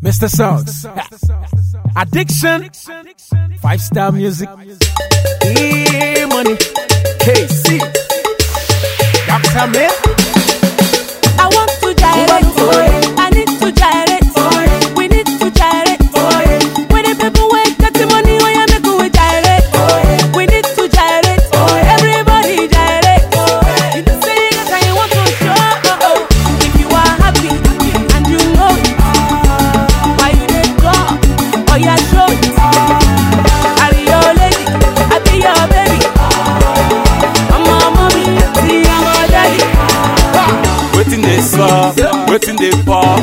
Mr. Songs, Addiction, 5-star music, E-Money, KC, Dr. Man. I want to gyrate, I need to gyrate, we need to gyrate. When the people wake up the money, when you make we gyrate, we need to gyrate. Everybody gyrate. You don't say that you want to show. If you are happy and you know it, why you dey go? Oh yeah, show it. Carry your lady, I be your baby. I'm a mommy, see I'm a daddy. Waiting they saw, waiting they fall.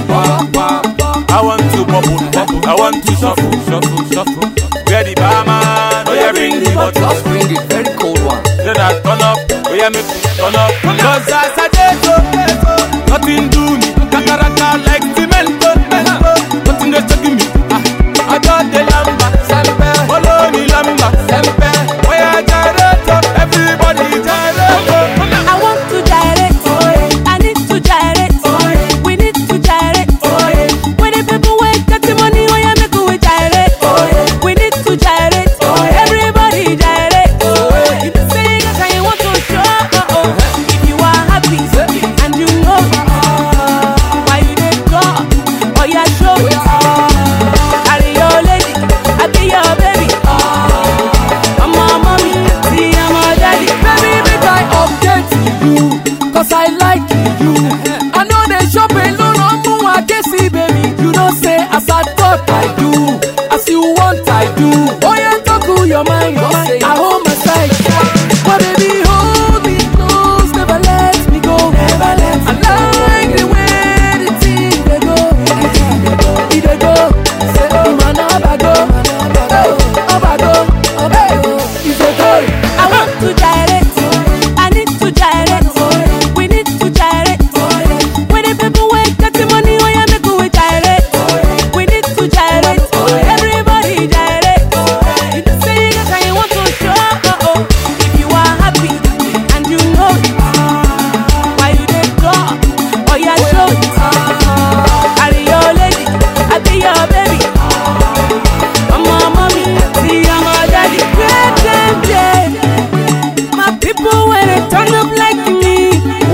I want to bubble, I want to shuffle. Where the barman? Oh yeah, bring the bottle. Just bring it, very cold one. Then I turn up, oh yeah, make me turn up. Cause as I did so, nothing do me. Kakaraka like cemento. Nothing they taking me. I got the lamba, sempe. Follow me lamba, sempe. Oh yeah, gyrate, everybody gyrate. I want to gyrate, I need to gyrate, we need to gyrate. When the people wake up the money, when you make we gyrate, we need to gyrate. Everybody gyrate. You don't say that you want to show. If you are happy and you know why you dey go, oh yeah, show it. Carry your lady, I be your baby. I'm a mommy, see I'm a daddy. Baby, make I update you, cause I like you. I know they shop alone on Mua Kesi, baby. You don't say as I thought I do, as you want I do. Oh yeah, talk to your mind, I hold my side. But baby, hold me close, never let me go. Never let me go. I like the way the thing they go. They go, say oh man, abago, it's a goal. I want to gyrate, I need to gyrate, we need to gyrate. When the people wake up the money, when you make we gyrate, we need to gyrate. Everybody gyrate. You don't say that you want to show. If you are happy and you know it, why you dey go? Oh yeah, show it. Carry your lady, I be your baby. I'm a mommy, see I'm a daddy. My people when they turn up like me,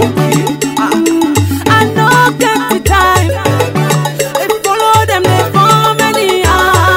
I know get the time. They follow them, they form any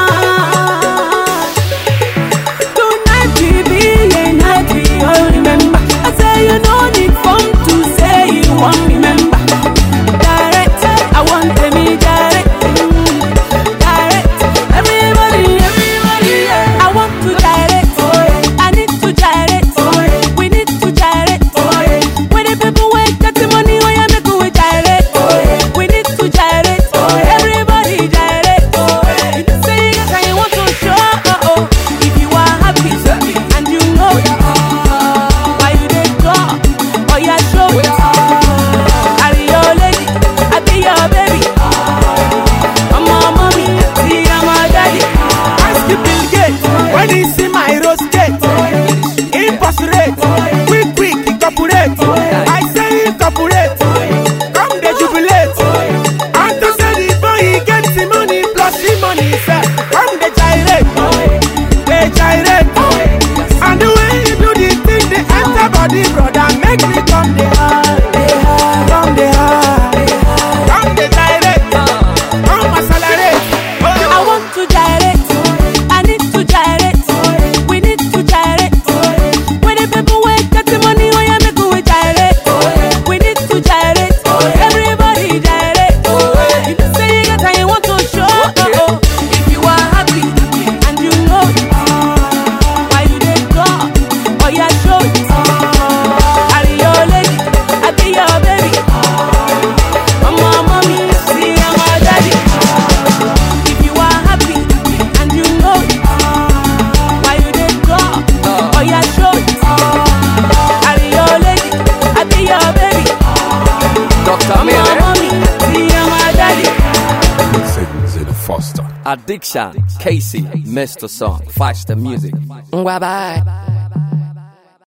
tonight we be a night we all remember. I say you no need fun to say you won't remember. Direct, I want them direct. Direct, everybody, yeah. I want to direct, I need to direct, we need to direct. When the people wake up the money, when you make we direct, we need to direct. Everybody direct. You don't say that you want to show. If you are happy and you know it, why you dey go? Oh yeah, show it. Carry your lady, I be your baby. I'm a mommy, see I'm a daddy. Ask the Bill Gates when he see my rose gate. Impossible, quick, incorporate. I say incorporate, come they jubilate. And to say the boy he gets the money plus the money, sir. Come they gyrate. And the way you do the thing, they enter body, brother, make me come the high, come the gyrate, come accelerate. I want to gyrate, I need to gyrate, we need to gyrate. When the people wake up the money, when you make we gyrate, we need to gyrate. Everybody gyrate. You don't say that you want to show. If you are happy and you know it, why you dey go? Oh yeah, show it. Carry your lady, I be your baby. I'm a mommy, see I'm a daddy. If you are happy and you know it, why you dey go? Oh yeah, show it. Carry your lady, I be your baby. Dr. I'm a mommy, see I'm a daddy. Addiction, Casey, Mr. Song, 5-star music. Bye bye.